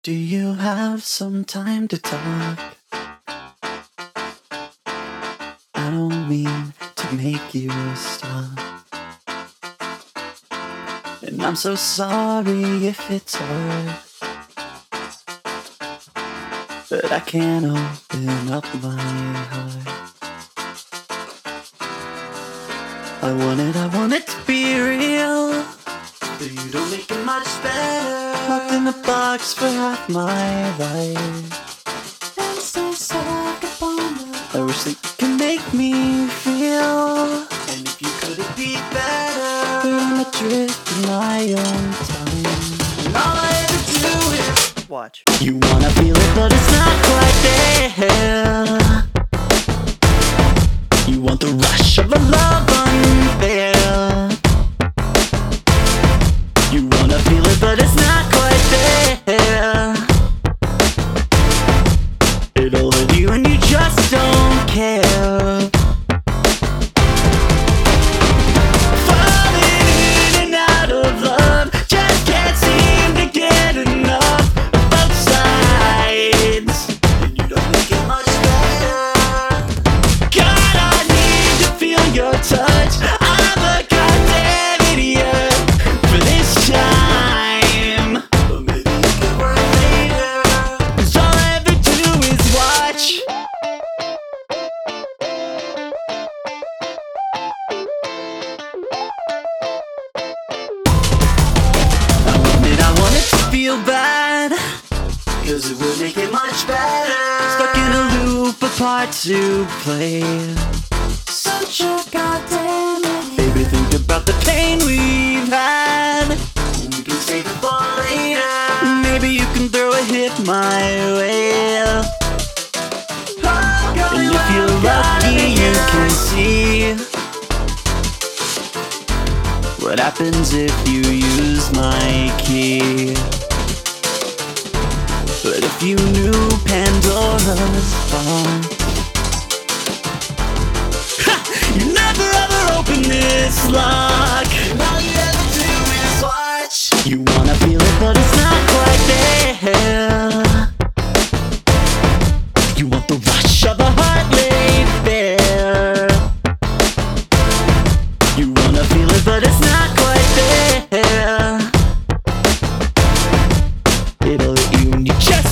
Do you have some time to talk? I don't mean to make you stop. And I'm so sorry if it's hard, but I can't open up my heart. I want it to be real, but you don't make it much better. Locked in a box for half my life, and so stuck upon the I wish that you could make me feel. And if you couldn't be better, but I'm adrift in my own time, and all I ever do is watch. You wanna feel it, but it's not quite there. You want the rush of a love unfair. You wanna feel it, but it's not quite there. It'll hurt you and you just don't care. Falling in and out of love, just can't seem to get enough of both sides, and you don't make it much better. God, I need to feel your touch. I'm a goddamn idiot for this time, but maybe it could work later, 'cause all I ever do is watch. I want it to feel bad, 'cause it would make it much better. Stuck in a loop, a part to play. Such a goddamn idiot. Baby, think about the pain we've had. We can save it for later. Maybe you can throw a hit my way. And if you're lucky, you can see what happens if you use my key. But if you knew Pandora's box, you never ever open this lock, and all you ever do is watch. You wanna feel it, but it's not quite there. You want the rush of a heart laid bare. You wanna feel it, but it's not quite there. It'll hit you and you just